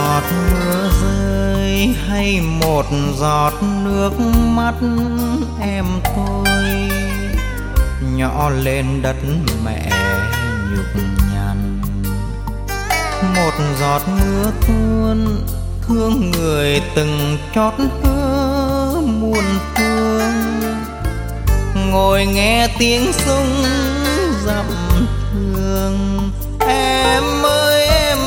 giọt mưa rơi hay một giọt nước mắt em tôi nhỏ lên đất mẹ nhục nhằn. Một giọt mưa tuôn thương người từng chót hứa muôn phương, ngồi nghe tiếng súng dặm thương. Em ơi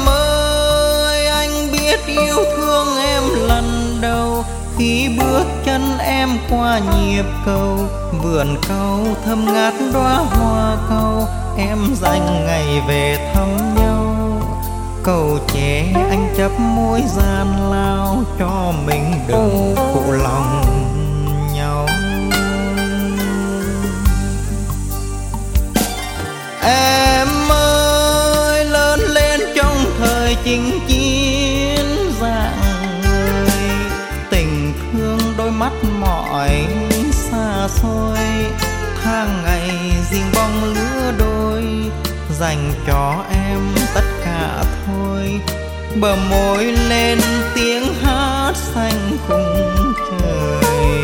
anh biết yêu thương em lần đầu khi bước chân em qua nhịp cầu vườn cau thơm ngát đóa hoa cau. Em dành ngày về thăm nhau, cầu trẻ anh chấp môi gian lao cho mình đừng phụ lòng nhau. Em ơi lớn lên trong thời chinh chiến dạng người, tình thương đôi mắt mỏi xa xôi. Tháng ngày riêng bóng lứa đôi dành cho em tất cả thôi. Bờ môi lên tiếng hát xanh khung trời.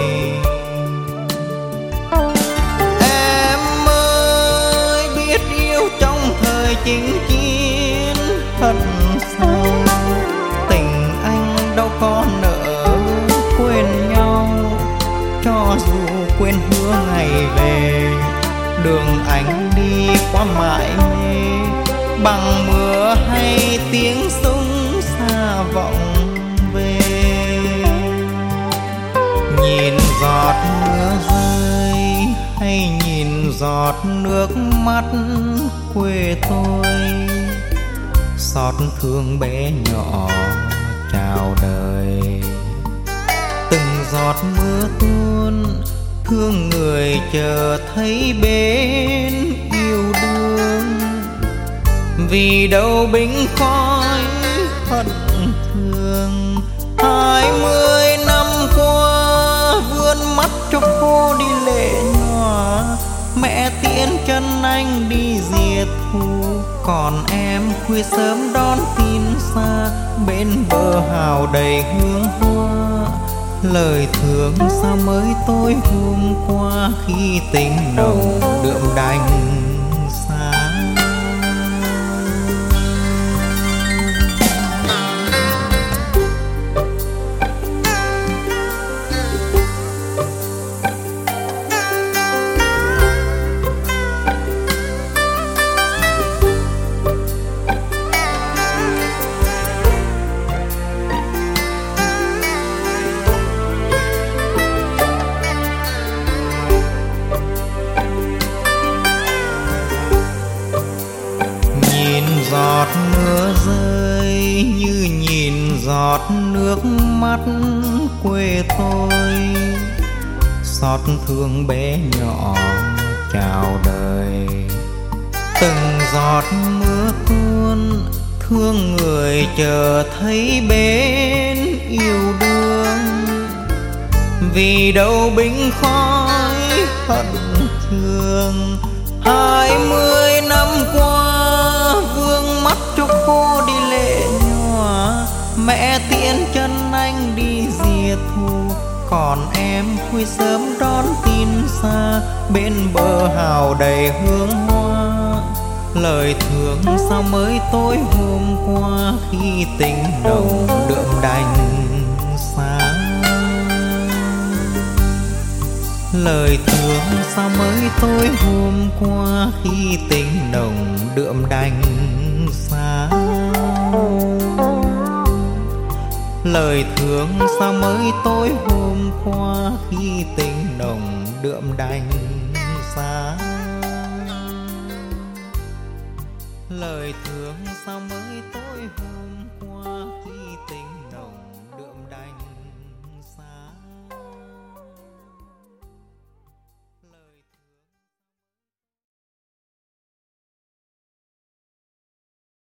Em ơi biết yêu trong thời chinh chiến thật sâu, tình anh đâu có nỡ quên nhau. Cho dù quên hứa ngày về, đường anh đi qua mãi mê bằng mưa hay tiếng súng xa vọng về. Nhìn giọt mưa rơi hay nhìn giọt nước mắt quê tôi, xót thương bé nhỏ chào đời. Từng giọt mưa tuôn thương người chờ thấy bên yêu đương, vì đâu binh khói hận thương. 20 năm qua vươn mắt cho cô đi lệ nhòa, mẹ tiễn chân anh đi diệt thù. Còn em khuya sớm đón tin xa, bên bờ hào đầy hương hoa. Lời thương sao mới tối hôm qua khi tình nồng đượm đành xa. Giọt mưa rơi như nhìn giọt nước mắt quê tôi, xót thương bé nhỏ chào đời. Từng giọt mưa tuôn thương người chờ thấy bên yêu đương, vì đâu binh khói hận thương. 20 năm qua vương mắt cho cô đi lệ nhòa, mẹ tiễn chân anh đi diệt thù. Còn em khuya sớm đón tin xa, bên bờ hào đầy hương hoa. Lời thương sao mới tối hôm qua khi tình nồng đượm đành xa. Lời thương sao mới tối hôm qua khi tình nồng đượm đành xa. Lời thương sao mới tối hôm qua khi tình nồng đượm đành xa. Lời thương sao mới tối hôm